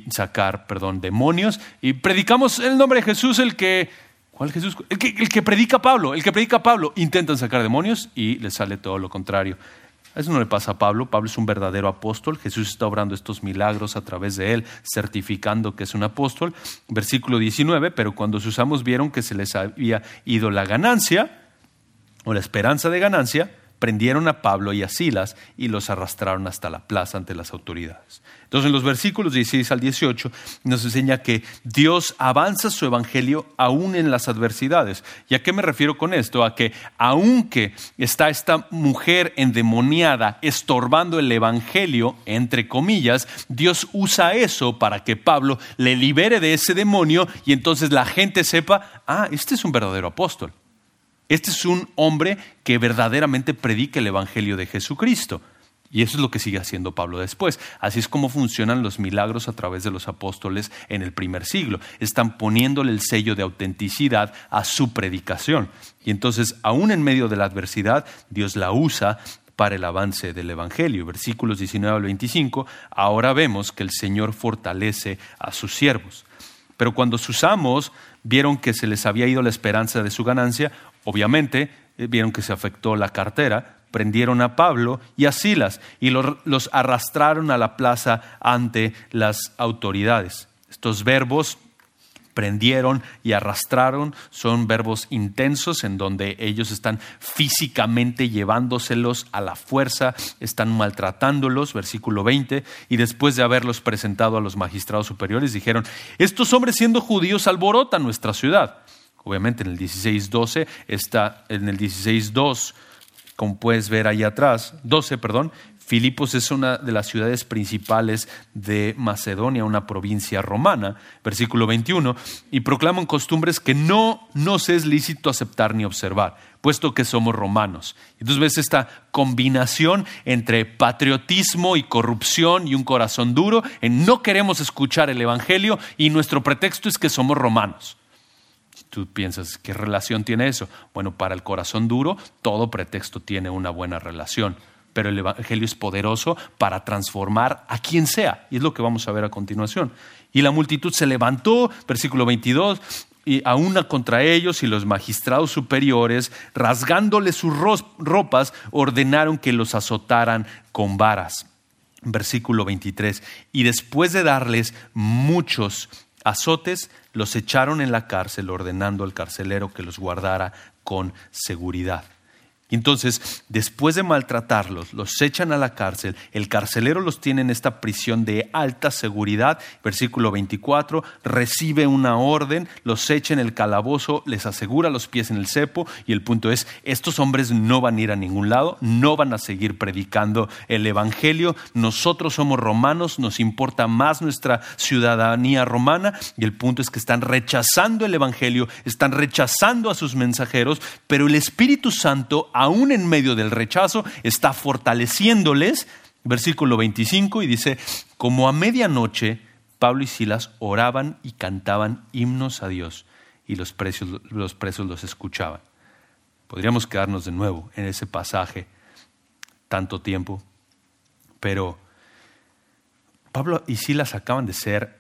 demonios, y predicamos en el nombre de Jesús, ¿cuál Jesús? El que predica Pablo, intentan sacar demonios y les sale todo lo contrario. Eso no le pasa a Pablo. Pablo es un verdadero apóstol. Jesús está obrando estos milagros a través de él, certificando que es un apóstol. Versículo 19, pero cuando sus amos vieron que se les había ido la ganancia, o la esperanza de ganancia, prendieron a Pablo y a Silas y los arrastraron hasta la plaza ante las autoridades. Entonces, en los versículos 16 al 18 nos enseña que Dios avanza su evangelio aún en las adversidades. ¿Y a qué me refiero con esto? A que aunque está esta mujer endemoniada estorbando el evangelio, entre comillas, Dios usa eso para que Pablo le libere de ese demonio y entonces la gente sepa, este es un verdadero apóstol. Este es un hombre que verdaderamente predica el evangelio de Jesucristo. Y eso es lo que sigue haciendo Pablo después. Así es como funcionan los milagros a través de los apóstoles en el primer siglo. Están poniéndole el sello de autenticidad a su predicación. Y entonces, aún en medio de la adversidad, Dios la usa para el avance del evangelio. Versículos 19 al 25, ahora vemos que el Señor fortalece a sus siervos. Pero cuando sus amos vieron que se les había ido la esperanza de su ganancia, obviamente vieron que se afectó la cartera, prendieron a Pablo y a Silas y los arrastraron a la plaza ante las autoridades. Estos verbos, prendieron y arrastraron, son verbos intensos en donde ellos están físicamente llevándoselos a la fuerza, están maltratándolos, versículo 20, y después de haberlos presentado a los magistrados superiores dijeron, estos hombres siendo judíos alborotan nuestra ciudad. Obviamente en el 16:2, como puedes ver ahí atrás, 12, Filipos es una de las ciudades principales de Macedonia, una provincia romana, versículo 21, y proclaman costumbres que no nos es lícito aceptar ni observar, puesto que somos romanos. Entonces ves esta combinación entre patriotismo y corrupción y un corazón duro, en no queremos escuchar el evangelio y nuestro pretexto es que somos romanos. Si tú piensas, ¿qué relación tiene eso? Bueno, para el corazón duro, todo pretexto tiene una buena relación. Pero el evangelio es poderoso para transformar a quien sea. Y es lo que vamos a ver a continuación. Y la multitud se levantó, versículo 22, y a una contra ellos y los magistrados superiores, rasgándoles sus ropas, ordenaron que los azotaran con varas. Versículo 23. Y después de darles muchos azotes, los echaron en la cárcel, ordenando al carcelero que los guardara con seguridad. Entonces, después de maltratarlos, los echan a la cárcel. El carcelero los tiene en esta prisión de alta seguridad. Versículo 24, recibe una orden, los echa en el calabozo, les asegura los pies en el cepo. Y el punto es, estos hombres no van a ir a ningún lado, no van a seguir predicando el evangelio. Nosotros somos romanos, nos importa más nuestra ciudadanía romana. Y el punto es que están rechazando el evangelio, están rechazando a sus mensajeros, pero el Espíritu Santo, aún en medio del rechazo, está fortaleciéndoles. Versículo 25, y dice, como a medianoche, Pablo y Silas oraban y cantaban himnos a Dios, y los presos los escuchaban. Podríamos quedarnos de nuevo en ese pasaje tanto tiempo, pero Pablo y Silas acaban de ser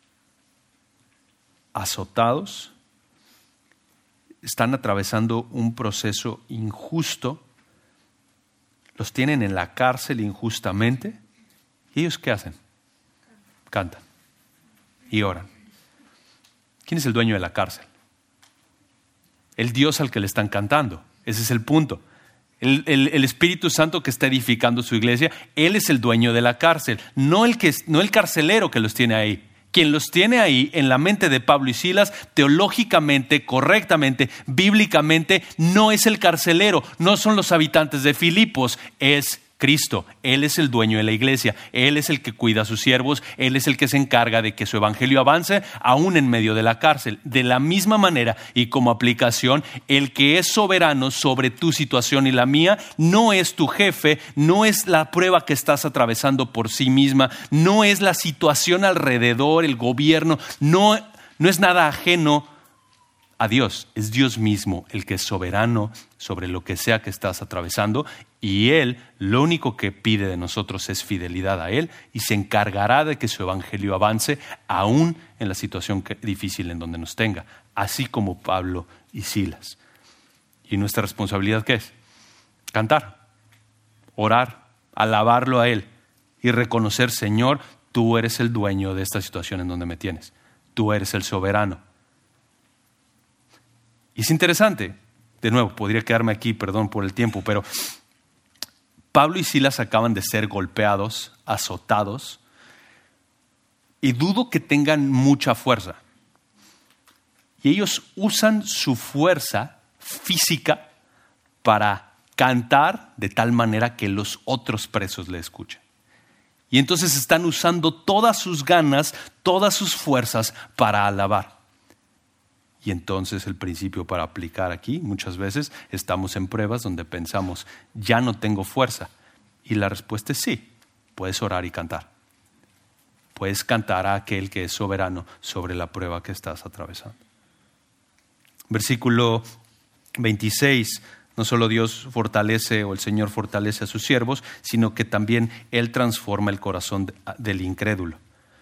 azotados, están atravesando un proceso injusto, los tienen en la cárcel injustamente. ¿Y ellos qué hacen? Cantan y oran. ¿Quién es el dueño de la cárcel? El Dios al que le están cantando. Ese es el punto. El Espíritu Santo que está edificando su iglesia, Él es el dueño de la cárcel, no el carcelero que los tiene ahí. Quien los tiene ahí en la mente de Pablo y Silas, teológicamente, correctamente, bíblicamente, no es el carcelero, no son los habitantes de Filipos, es Cristo. Él es el dueño de la iglesia, Él es el que cuida a sus siervos, Él es el que se encarga de que su evangelio avance aún en medio de la cárcel. De la misma manera y como aplicación, el que es soberano sobre tu situación y la mía no es tu jefe, no es la prueba que estás atravesando por sí misma, no es la situación alrededor, el gobierno, no es nada ajeno a Dios. Es Dios mismo el que es soberano sobre lo que sea que estás atravesando, y Él lo único que pide de nosotros es fidelidad a Él, y se encargará de que su evangelio avance aún en la situación difícil en donde nos tenga, así como Pablo y Silas. ¿Y nuestra responsabilidad qué es? Cantar, orar, alabarlo a Él y reconocer: Señor, tú eres el dueño de esta situación en donde me tienes, tú eres el soberano. Y es interesante, de nuevo, podría quedarme aquí, perdón por el tiempo, pero Pablo y Silas acaban de ser golpeados, azotados, y dudo que tengan mucha fuerza. Y ellos usan su fuerza física para cantar de tal manera que los otros presos le escuchen. Y entonces están usando todas sus ganas, todas sus fuerzas para alabar. Y entonces el principio para aplicar aquí, muchas veces estamos en pruebas donde pensamos, ya no tengo fuerza. Y la respuesta es sí, puedes orar y cantar. Puedes cantar a aquel que es soberano sobre la prueba que estás atravesando. Versículo 26, no solo Dios fortalece o el Señor fortalece a sus siervos, sino que también Él transforma el corazón del incrédulo.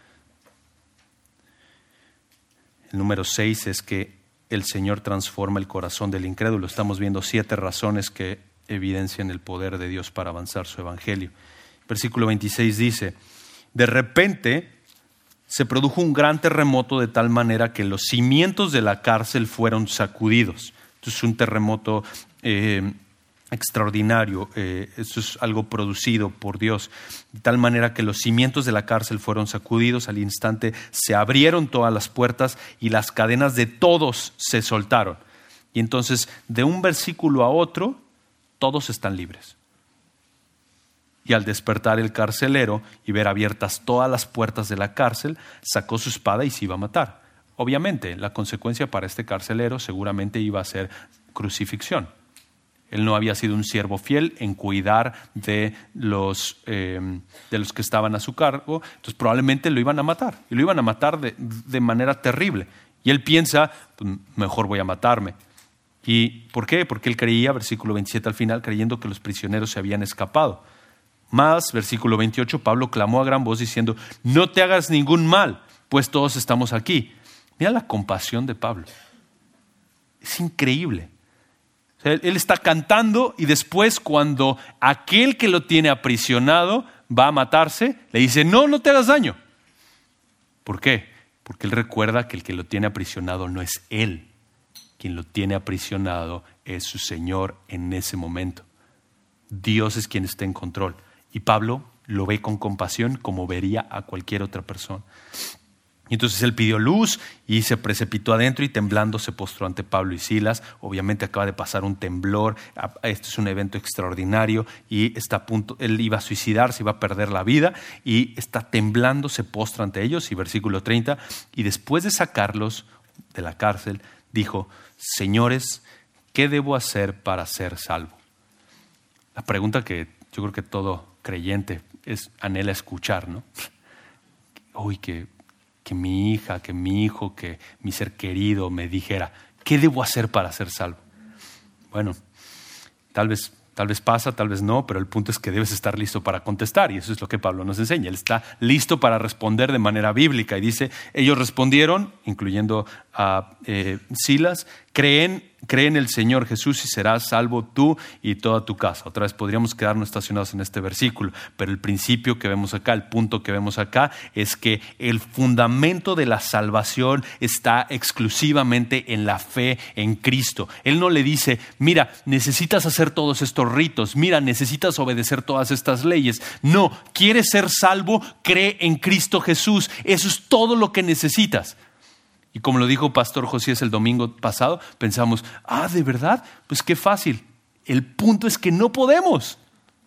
El número 6 es que el Señor transforma el corazón del incrédulo. Estamos viendo 7 razones que evidencian el poder de Dios para avanzar su evangelio. Versículo 26 dice: de repente se produjo un gran terremoto de tal manera que los cimientos de la cárcel fueron sacudidos. Esto es un terremoto extraordinario, esto es algo producido por Dios, de tal manera que los cimientos de la cárcel fueron sacudidos. Al instante se abrieron todas las puertas y las cadenas de todos se soltaron. Y entonces, de un versículo a otro, todos están libres. Y al despertar el carcelero y ver abiertas todas las puertas de la cárcel, sacó su espada y se iba a matar. Obviamente, la consecuencia para este carcelero seguramente iba a ser crucifixión. Él no había sido un siervo fiel en cuidar de los que estaban a su cargo, entonces probablemente lo iban a matar. Y lo iban a matar de manera terrible. Y él piensa, pues, mejor voy a matarme. ¿Y por qué? Porque él creía, versículo 27 al final, creyendo que los prisioneros se habían escapado. Más, versículo 28, Pablo clamó a gran voz diciendo, no te hagas ningún mal, pues todos estamos aquí. Mira la compasión de Pablo. Es increíble. O sea, él está cantando y después cuando aquel que lo tiene aprisionado va a matarse, le dice, no te hagas daño. ¿Por qué? Porque él recuerda que el que lo tiene aprisionado no es él. Quien lo tiene aprisionado es su Señor en ese momento. Dios es quien está en control. Y Pablo lo ve con compasión como vería a cualquier otra persona. Y entonces él pidió luz y se precipitó adentro y temblando se postró ante Pablo y Silas. Obviamente acaba de pasar un temblor. Este es un evento extraordinario y está a punto, él iba a suicidarse, iba a perder la vida y está temblando, se postra ante ellos. Y versículo 30, y después de sacarlos de la cárcel, dijo, señores, ¿qué debo hacer para ser salvo? La pregunta que yo creo que todo creyente anhela escuchar, ¿no? Uy, que mi hija, que mi hijo, que mi ser querido me dijera, ¿qué debo hacer para ser salvo? Bueno, tal vez pasa, tal vez no, pero el punto es que debes estar listo para contestar y eso es lo que Pablo nos enseña. Él está listo para responder de manera bíblica y dice, ellos respondieron, incluyendo a Silas, creen en el Señor Jesús y serás salvo tú y toda tu casa. Otra vez podríamos quedarnos estacionados en este versículo, pero el principio que vemos acá, el punto que vemos acá es que el fundamento de la salvación está exclusivamente en la fe en Cristo. Él no le dice, mira, necesitas hacer todos estos ritos, mira, necesitas obedecer todas estas leyes. No, quieres ser salvo, cree en Cristo Jesús. Eso es todo lo que necesitas. Y como lo dijo Pastor Josías el domingo pasado, pensamos, ¿de verdad? Pues qué fácil. El punto es que no podemos.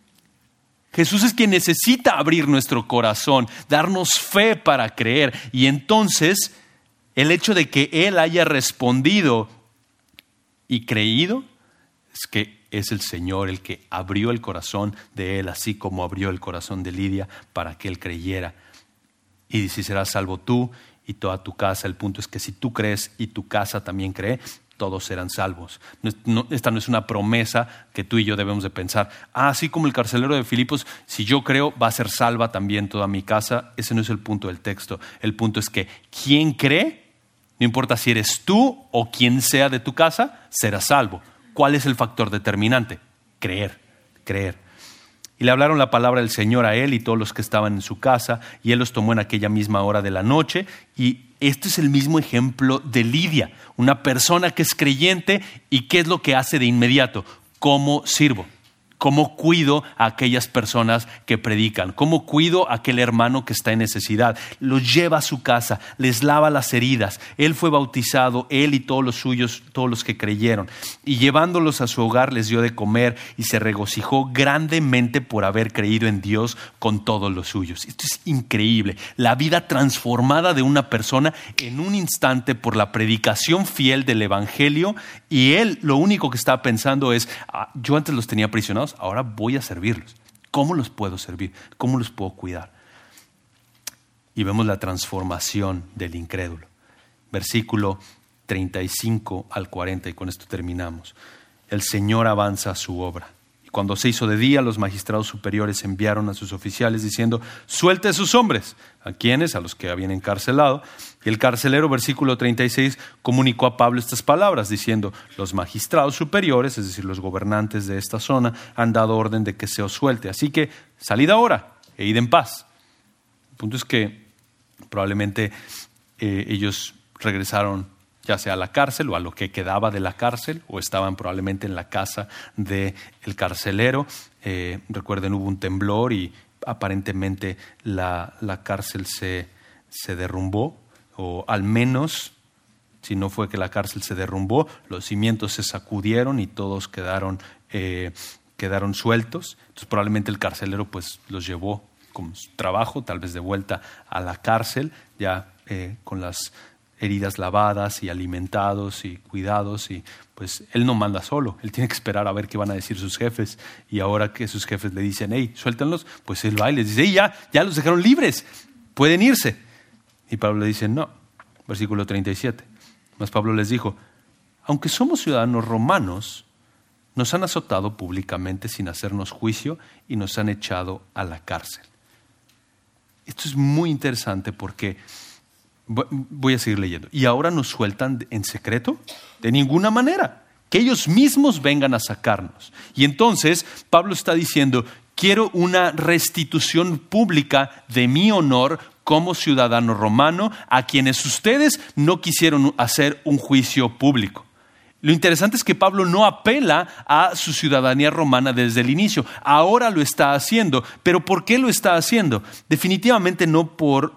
Jesús es quien necesita abrir nuestro corazón, darnos fe para creer. Y entonces, el hecho de que Él haya respondido y creído, es que es el Señor el que abrió el corazón de Él, así como abrió el corazón de Lidia para que Él creyera. Y si serás salvo tú y toda tu casa. El punto es que si tú crees y tu casa también cree, todos serán salvos. Esta no es una promesa que tú y yo debemos de pensar. Así como el carcelero de Filipos, si yo creo, va a ser salva también toda mi casa. Ese no es el punto del texto. El punto es que quien cree, no importa si eres tú o quien sea de tu casa, será salvo. ¿Cuál es el factor determinante? Creer. Y le hablaron la palabra del Señor a él y todos los que estaban en su casa, y él los tomó en aquella misma hora de la noche. Y este es el mismo ejemplo de Lidia, una persona que es creyente y ¿qué es lo que hace de inmediato? ¿Cómo sirvo? ¿Cómo cuido a aquellas personas que predican? ¿Cómo cuido a aquel hermano que está en necesidad? Los lleva a su casa, les lava las heridas. Él fue bautizado, él y todos los suyos, todos los que creyeron. Y llevándolos a su hogar les dio de comer y se regocijó grandemente por haber creído en Dios con todos los suyos. Esto es increíble. La vida transformada de una persona en un instante por la predicación fiel del Evangelio. Y él lo único que estaba pensando es, yo antes los tenía aprisionados, ahora voy a servirlos. ¿Cómo los puedo servir? ¿Cómo los puedo cuidar? Y vemos la transformación del incrédulo. Versículo 35 al 40, y con esto terminamos. El Señor avanza a su obra. Y cuando se hizo de día, los magistrados superiores enviaron a sus oficiales diciendo, suelte a sus hombres. ¿A quiénes? A los que habían encarcelado. Y el carcelero, versículo 36, comunicó a Pablo estas palabras, diciendo, los magistrados superiores, es decir, los gobernantes de esta zona, han dado orden de que se os suelte. Así que salid ahora e id en paz. El punto es que probablemente ellos regresaron ya sea a la cárcel o a lo que quedaba de la cárcel, o estaban probablemente en la casa del carcelero. Recuerden, hubo un temblor y aparentemente la cárcel se derrumbó, o al menos, si no fue que la cárcel se derrumbó, los cimientos se sacudieron y todos quedaron quedaron sueltos. Entonces probablemente el carcelero pues los llevó con su trabajo, tal vez de vuelta a la cárcel, ya con las heridas lavadas y alimentados y cuidados, y pues él no manda solo, él tiene que esperar a ver qué van a decir sus jefes, y ahora que sus jefes le dicen, hey, suéltenlos, pues él va y les dice, hey, ya los dejaron libres, pueden irse. Y Pablo le dice, no, versículo 37, mas Pablo les dijo, aunque somos ciudadanos romanos, nos han azotado públicamente sin hacernos juicio y nos han echado a la cárcel. Esto es muy interesante porque voy a seguir leyendo. ¿Y ahora nos sueltan en secreto? De ninguna manera. Que ellos mismos vengan a sacarnos. Y entonces Pablo está diciendo, quiero una restitución pública de mi honor como ciudadano romano a quienes ustedes no quisieron hacer un juicio público. Lo interesante es que Pablo no apela a su ciudadanía romana desde el inicio. Ahora lo está haciendo. ¿Pero por qué lo está haciendo? Definitivamente no por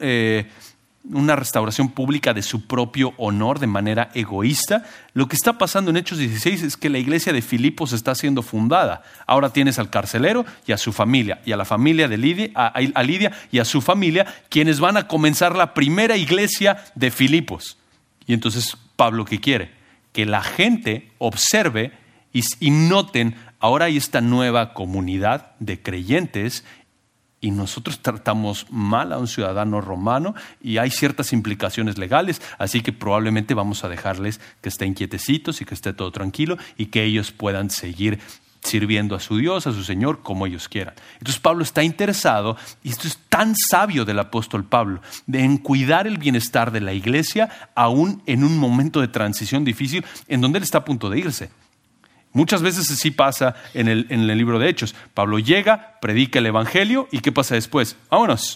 una restauración pública de su propio honor de manera egoísta. Lo que está pasando en Hechos 16 es que la iglesia de Filipos está siendo fundada. Ahora tienes al carcelero y a su familia, y a la familia de Lidia, a Lidia y a su familia, quienes van a comenzar la primera iglesia de Filipos. Y entonces Pablo, ¿qué quiere? Que la gente observe y noten, ahora hay esta nueva comunidad de creyentes y nosotros tratamos mal a un ciudadano romano y hay ciertas implicaciones legales, así que probablemente vamos a dejarles que estén quietecitos y que esté todo tranquilo y que ellos puedan seguir sirviendo a su Dios, a su Señor, como ellos quieran. Entonces Pablo está interesado, y esto es tan sabio del apóstol Pablo, en cuidar el bienestar de la iglesia, aún en un momento de transición difícil, en donde él está a punto de irse. Muchas veces así pasa en el libro de Hechos. Pablo llega, predica el evangelio, ¿y qué pasa después? ¡Vámonos!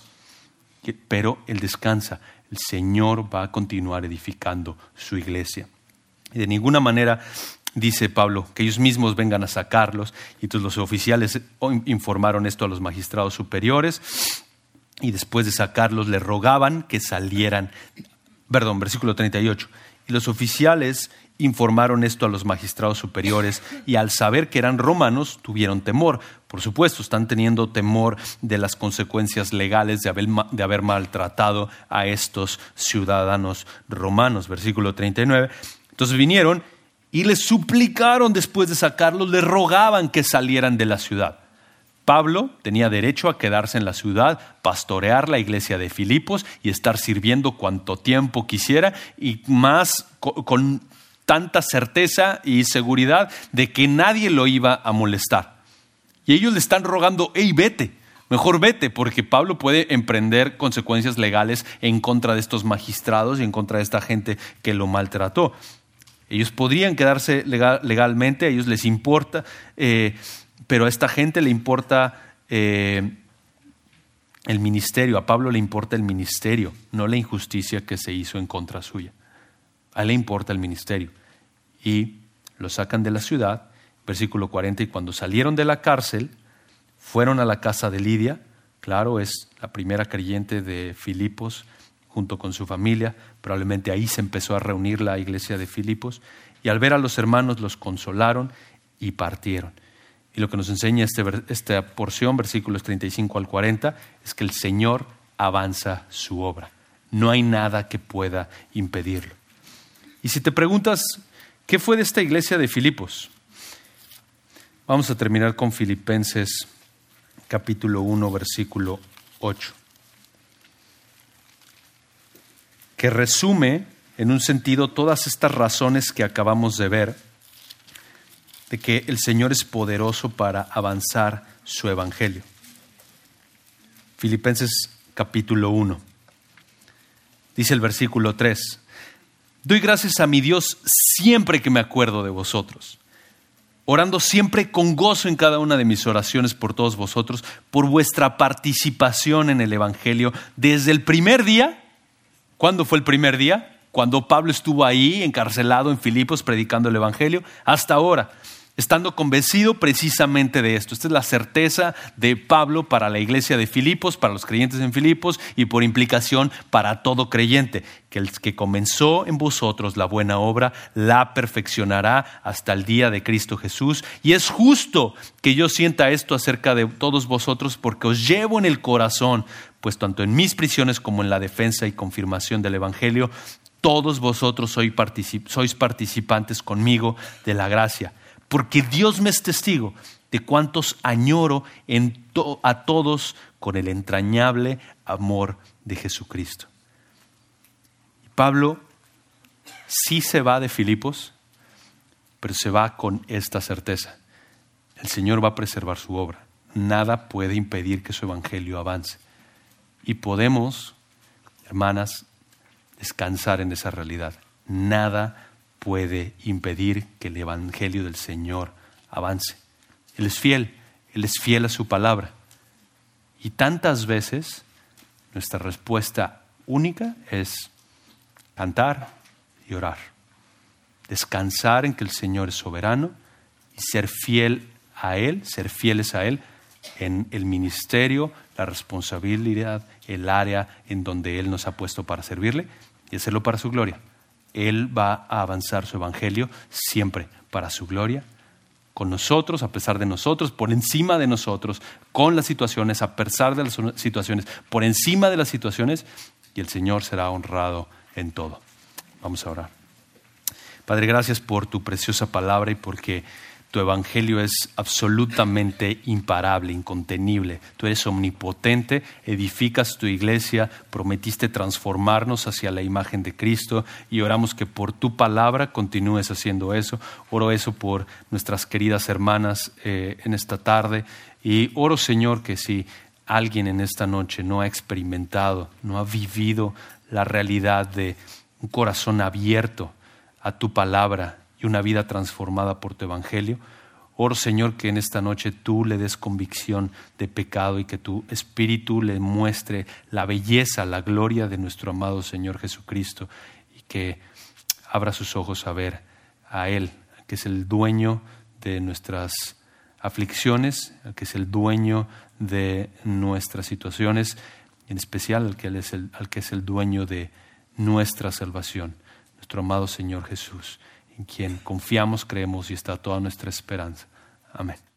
Pero él descansa. El Señor va a continuar edificando su iglesia. Y de ninguna manera dice Pablo que ellos mismos vengan a sacarlos. Y entonces los oficiales informaron esto a los magistrados superiores y después de sacarlos le rogaban que salieran. Versículo 38. Y los oficiales informaron esto a los magistrados superiores y al saber que eran romanos tuvieron temor. Por supuesto, están teniendo temor de las consecuencias legales de haber maltratado a estos ciudadanos romanos. Versículo 39. Entonces vinieron y les suplicaron después de sacarlos, les rogaban que salieran de la ciudad. Pablo tenía derecho a quedarse en la ciudad, pastorear la iglesia de Filipos y estar sirviendo cuanto tiempo quisiera, y más con tanta certeza y seguridad de que nadie lo iba a molestar. Y ellos le están rogando, hey, vete, mejor vete, porque Pablo puede emprender consecuencias legales en contra de estos magistrados y en contra de esta gente que lo maltrató. Ellos podrían quedarse legalmente, a ellos les importa, pero a esta gente le importa el ministerio. A Pablo le importa el ministerio, no la injusticia que se hizo en contra suya. A él le importa el ministerio. Y lo sacan de la ciudad, versículo 40, y cuando salieron de la cárcel, fueron a la casa de Lidia. Claro, es la primera creyente de Filipos, junto con su familia. Probablemente ahí se empezó a reunir la iglesia de Filipos. Y al ver a los hermanos los consolaron y partieron. Y lo que nos enseña esta porción, versículos 35 al 40, es que el Señor avanza su obra. No hay nada que pueda impedirlo. Y si te preguntas, ¿qué fue de esta iglesia de Filipos? Vamos a terminar con Filipenses capítulo 1, versículo 8. Que resume en un sentido todas estas razones que acabamos de ver, de que el Señor es poderoso para avanzar su evangelio. Filipenses capítulo 1. Dice el versículo 3. Doy gracias a mi Dios siempre que me acuerdo de vosotros, orando siempre con gozo en cada una de mis oraciones por todos vosotros, por vuestra participación en el evangelio desde el primer día. ¿Cuándo fue el primer día? Cuando Pablo estuvo ahí encarcelado en Filipos predicando el evangelio, hasta ahora. estando convencido precisamente de esto. Esta es la certeza de Pablo para la iglesia de Filipos, para los creyentes en Filipos y por implicación para todo creyente, que el que comenzó en vosotros la buena obra la perfeccionará hasta el día de Cristo Jesús. Y es justo que yo sienta esto acerca de todos vosotros, porque os llevo en el corazón, pues tanto en mis prisiones como en la defensa y confirmación del Evangelio, todos vosotros sois participantes conmigo de la gracia. Porque Dios me es testigo de cuántos añoro a todos con el entrañable amor de Jesucristo. Y Pablo sí se va de Filipos, pero se va con esta certeza. El Señor va a preservar su obra. Nada puede impedir que su evangelio avance. Y podemos, hermanas, descansar en esa realidad. Nada puede impedir que el evangelio del Señor avance. Él es fiel a su palabra. Y tantas veces nuestra respuesta única es cantar y orar. Descansar en que el Señor es soberano y ser fieles a Él en el ministerio, la responsabilidad, el área en donde Él nos ha puesto para servirle y hacerlo para su gloria. Él va a avanzar su evangelio siempre para su gloria, con nosotros, a pesar de nosotros, por encima de nosotros, con las situaciones, a pesar de las situaciones, por encima de las situaciones, y el Señor será honrado en todo. Vamos a orar. Padre, gracias por tu preciosa palabra y porque tu evangelio es absolutamente imparable, incontenible. Tú eres omnipotente, edificas tu iglesia, prometiste transformarnos hacia la imagen de Cristo y oramos que por tu palabra continúes haciendo eso. Oro eso por nuestras queridas hermanas en esta tarde y oro, Señor, que si alguien en esta noche no ha experimentado, no ha vivido la realidad de un corazón abierto a tu palabra y una vida transformada por tu evangelio, oro, Señor, que en esta noche tú le des convicción de pecado y que tu Espíritu le muestre la belleza, la gloria de nuestro amado Señor Jesucristo y que abra sus ojos a ver a Él, que es el dueño de nuestras aflicciones, que es el dueño de nuestras situaciones, en especial al que es el dueño de nuestra salvación, nuestro amado Señor Jesús, en quien confiamos, creemos y está toda nuestra esperanza. Amén.